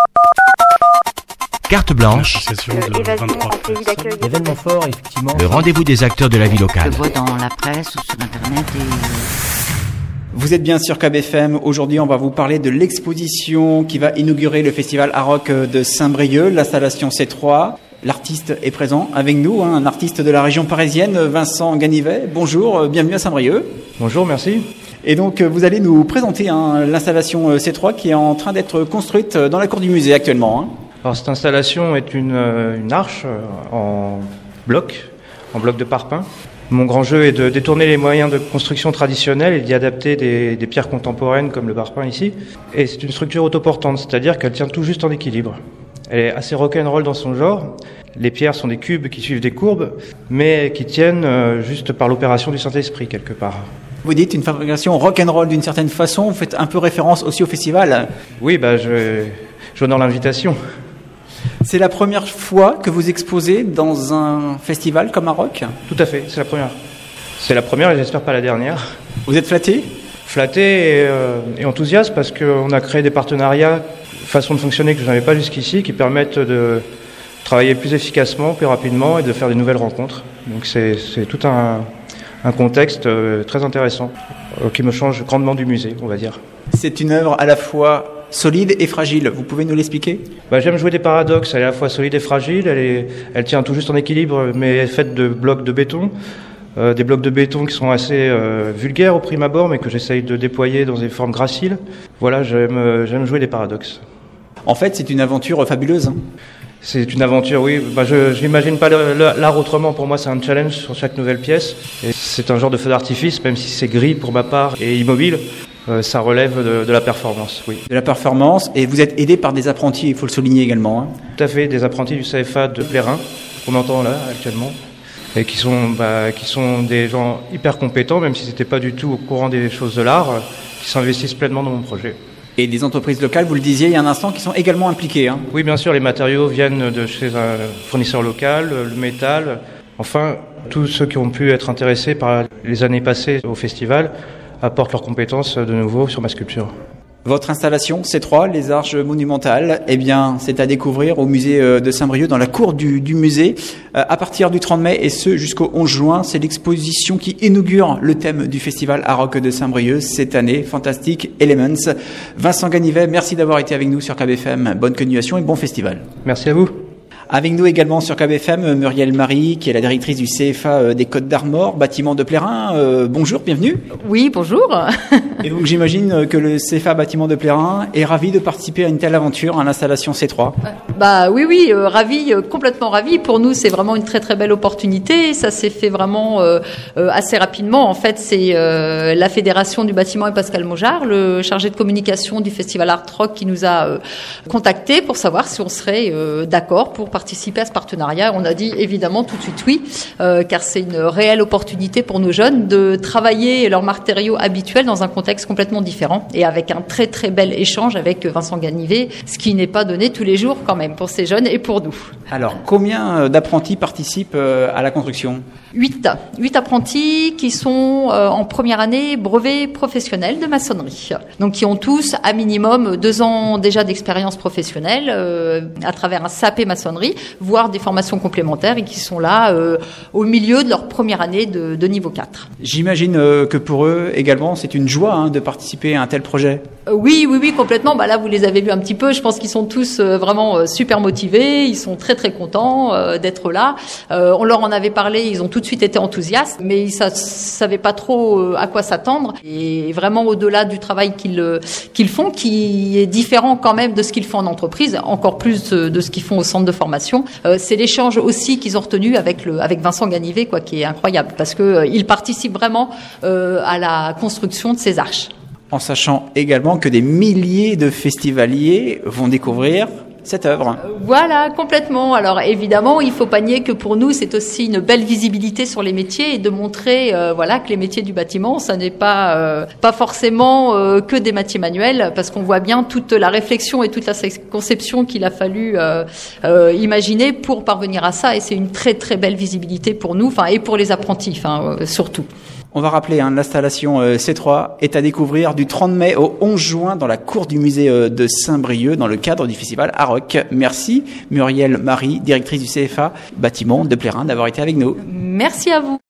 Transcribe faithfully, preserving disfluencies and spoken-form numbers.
Carte blanche, événement fort, effectivement. le rendez-vous des acteurs de la vie locale. Je vois dans la presse ou sur Internet et... Vous êtes bien sur K B F M. Aujourd'hui, on va vous parler de l'exposition qui va inaugurer le festival Aroc de Saint-Brieuc, l'installation C trois. L'artiste est présent avec nous, hein, un artiste de la région parisienne, Vincent Ganivet. Bonjour, bienvenue à Saint-Brieuc. Bonjour, merci. Et donc, vous allez nous présenter hein, l'installation C trois qui est en train d'être construite dans la cour du musée actuellement. Hein. Alors, cette installation est une, une arche en bloc, en bloc de parpaing. Mon grand jeu est de détourner les moyens de construction traditionnels et d'y adapter des, des pierres contemporaines comme le parpaing ici. Et c'est une structure autoportante, c'est-à-dire qu'elle tient tout juste en équilibre. Elle est assez rock'n'roll dans son genre. Les pierres sont des cubes qui suivent des courbes, mais qui tiennent juste par l'opération du Saint-Esprit quelque part. Vous dites une fabrication rock'n'roll d'une certaine façon, vous faites un peu référence aussi au festival. Oui, bah, je, j'honore l'invitation. C'est la première fois que vous exposez dans un festival comme Aroc ? Tout à fait, c'est la première. C'est la première et j'espère pas la dernière. Vous êtes flatté ? Flatté et, euh, et enthousiaste parce qu'on a créé des partenariats, façon de fonctionner que je n'avais pas jusqu'ici, qui permettent de travailler plus efficacement, plus rapidement et de faire des nouvelles rencontres. Donc c'est, c'est tout un, un contexte euh, très intéressant euh, qui me change grandement du musée, on va dire. C'est une œuvre à la fois solide et fragile. Vous pouvez nous l'expliquer ? Bah, j'aime jouer des paradoxes. Elle est à la fois solide et fragile. Elle, est, elle tient tout juste en équilibre, mais elle est faite de blocs de béton. Euh, des blocs de béton qui sont assez euh, vulgaires au prime abord, mais que j'essaye de déployer dans des formes graciles. Voilà, j'aime, euh, j'aime jouer des paradoxes. En fait, c'est une aventure fabuleuse. Hein. C'est une aventure, oui. Bah, je je n'imagine pas le, le, l'art autrement. Pour moi, c'est un challenge sur chaque nouvelle pièce. Et c'est un genre de feu d'artifice, même si c'est gris pour ma part et immobile. Euh, ça relève de, de la performance, oui. De la performance, et vous êtes aidé par des apprentis, il faut le souligner également. Hein. Tout à fait, des apprentis du C F A de Plérin, qu'on entend là actuellement, et qui sont, bah, qui sont des gens hyper compétents, même si c'était pas du tout au courant des choses de l'art, euh, qui s'investissent pleinement dans mon projet. Et des entreprises locales, vous le disiez il y a un instant, qui sont également impliquées. Hein. Oui, bien sûr, les matériaux viennent de chez un fournisseur local, le métal, enfin, tous ceux qui ont pu être intéressés par les années passées au festival apportent leurs compétences de nouveau sur ma sculpture. Votre installation C trois, les Arches monumentales, eh bien, c'est à découvrir au musée de Saint-Brieuc, dans la cour du, du musée, euh, à partir du trente mai et ce jusqu'au onze juin. C'est l'exposition qui inaugure le thème du festival Aroc de Saint-Brieuc cette année, Fantastic Elements. Vincent Ganivet, merci d'avoir été avec nous sur K B F M. Bonne continuation et bon festival. Merci à vous. Avec nous également sur K B F M, Muriel Marie, qui est la directrice du C F A des Côtes d'Armor, bâtiment de Plérin. Euh, bonjour, bienvenue. Oui, bonjour. Et donc j'imagine que le C F A bâtiment de Plérin est ravi de participer à une telle aventure, à l'installation C trois. Bah oui, oui, euh, ravi, euh, complètement ravi. Pour nous, c'est vraiment une très très belle opportunité. Ça s'est fait vraiment euh, euh, assez rapidement. En fait, c'est euh, la Fédération du bâtiment et Pascal Maujard, le chargé de communication du Festival Art Rock, qui nous a euh, contactés pour savoir si on serait euh, d'accord pour participer à ce partenariat. On a dit évidemment tout de suite oui, euh, car c'est une réelle opportunité pour nos jeunes de travailler leurs matériaux habituels dans un contexte complètement différent et avec un très très bel échange avec Vincent Ganivet, ce qui n'est pas donné tous les jours quand même pour ces jeunes et pour nous. Alors, combien d'apprentis participent à la construction ? Huit. Huit apprentis qui sont euh, en première année brevet professionnel de maçonnerie. Donc, qui ont tous, à minimum, deux ans déjà d'expérience professionnelle euh, à travers un S A P maçonnerie, voire des formations complémentaires et qui sont là euh, au milieu de leur première année de, de niveau quatre. J'imagine euh, que pour eux également, c'est une joie hein, de participer à un tel projet. Euh, oui, oui, oui, complètement. Bah là, vous les avez vus un petit peu. Je pense qu'ils sont tous euh, vraiment euh, super motivés. Ils sont très, très contents euh, d'être là. Euh, on leur en avait parlé. Ils ont tout de suite été enthousiastes, mais ils ne savaient pas trop euh, à quoi s'attendre. Et vraiment, au-delà du travail qu'ils, euh, qu'ils font, qui est différent quand même de ce qu'ils font en entreprise, encore plus euh, de ce qu'ils font au centre de formation, euh, c'est l'échange aussi qu'ils ont retenu avec, le, avec Vincent Ganivet, quoi, qui est incroyable, parce qu'ils euh, participent vraiment euh, à la construction de ces arches. En sachant également que des milliers de festivaliers vont découvrir cette œuvre. Voilà, complètement. Alors évidemment, il faut pas nier que pour nous, c'est aussi une belle visibilité sur les métiers et de montrer, euh, voilà, que les métiers du bâtiment, ça n'est pas euh, pas forcément euh, que des métiers manuels, parce qu'on voit bien toute la réflexion et toute la conception qu'il a fallu euh, euh, imaginer pour parvenir à ça. Et c'est une très très belle visibilité pour nous, enfin et pour les apprentis, enfin euh, surtout. On va rappeler, hein, l'installation euh, C trois est à découvrir du trente mai au onze juin dans la cour du musée euh, de Saint-Brieuc dans le cadre du festival Aroc. Merci Muriel Marie, directrice du C F A bâtiment de Plérin, d'avoir été avec nous. Merci à vous.